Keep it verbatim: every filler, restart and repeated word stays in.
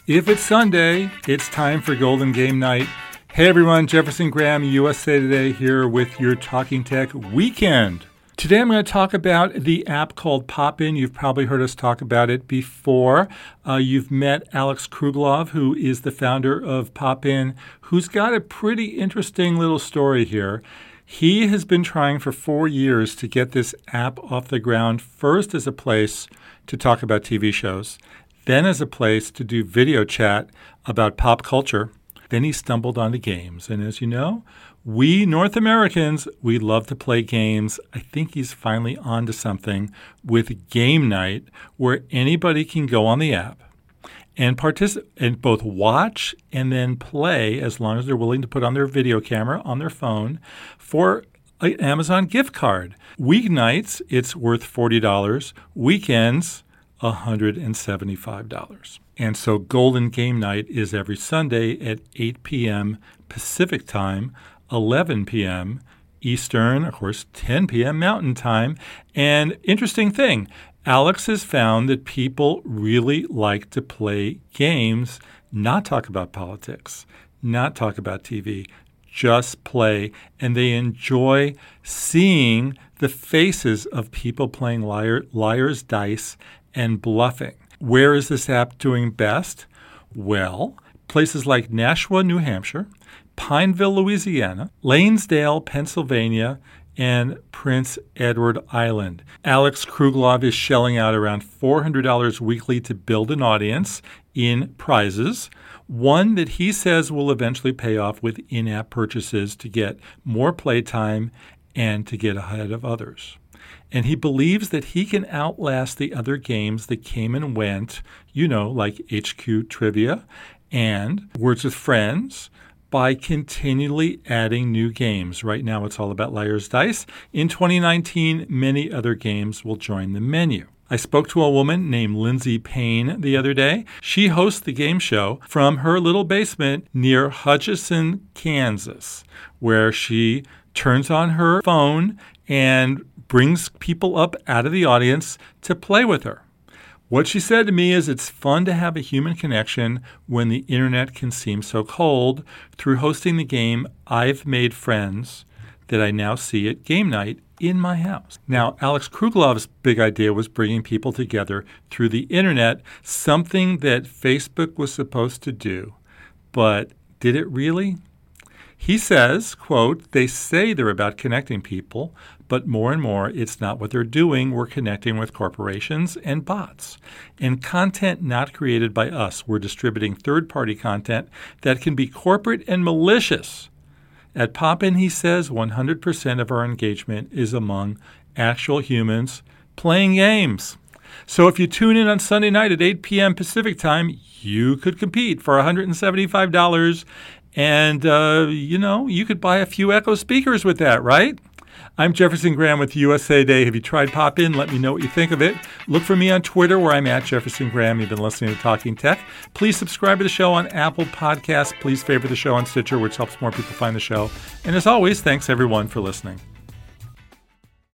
If it's Sunday, it's time for Golden Game Night. Hey everyone, Jefferson Graham, U S A Today here with your Talking Tech Weekend. Today I'm going to talk about the app called Pop-In. You've probably heard us talk about it before. Uh, you've met Alex Kruglov, who is the founder of Pop-In, who's got a pretty interesting little story here. He has been trying for four years to get this app off the ground, first as a place to talk about T V shows, then as a place to do video chat about pop culture. Then he stumbled onto games. And as you know, we North Americans, we love to play games. I think he's finally onto something with Game Night, where anybody can go on the app and participate and both watch and then play, as long as they're willing to put on their video camera on their phone, for an Amazon gift card. Weeknights, it's worth forty dollars. Weekends, one hundred seventy-five dollars. And so Golden Game Night is every Sunday at eight p.m. Pacific Time, eleven p.m. Eastern, of course, ten p.m. Mountain Time. And interesting thing, Alex has found that people really like to play games, not talk about politics, not talk about T V, just play. And they enjoy seeing the faces of people playing liar, liar's dice and bluffing. Where is this app doing best? Well, places like Nashua, New Hampshire, Pineville, Louisiana, Lanesdale, Pennsylvania, and Prince Edward Island. Alex Kruglov is shelling out around four hundred dollars weekly to build an audience in prizes, one that he says will eventually pay off with in-app purchases to get more playtime and to get ahead of others. And he believes that he can outlast the other games that came and went, you know, like H Q Trivia and Words with Friends, by continually adding new games. Right now it's all about Liar's Dice. In twenty nineteen, many other games will join the menu. I spoke to a woman named Lindsay Payne the other day. She hosts the game show from her little basement near Hutchinson, Kansas, where she turns on her phone and brings people up out of the audience to play with her. What she said to me is it's fun to have a human connection when the internet can seem so cold. Through hosting the game, I've made friends that I now see at game night in my house. Now, Alex Kruglov's big idea was bringing people together through the internet, something that Facebook was supposed to do. But did it really? He says, quote, they say they're about connecting people, but more and more it's not what they're doing. We're connecting with corporations and bots. And content not created by us. We're distributing third-party content that can be corporate and malicious. At Pop-In, he says, one hundred percent of our engagement is among actual humans playing games. So if you tune in on Sunday night at eight p.m. Pacific Time, you could compete for one hundred seventy-five dollars. And, uh, you know, you could buy a few Echo speakers with that, right? I'm Jefferson Graham with U S A Today. Have you tried Pop-In? Let me know what you think of it. Look for me on Twitter, where I'm at Jefferson Graham. You've been listening to Talking Tech. Please subscribe to the show on Apple Podcasts. Please favorite the show on Stitcher, which helps more people find the show. And as always, thanks everyone for listening.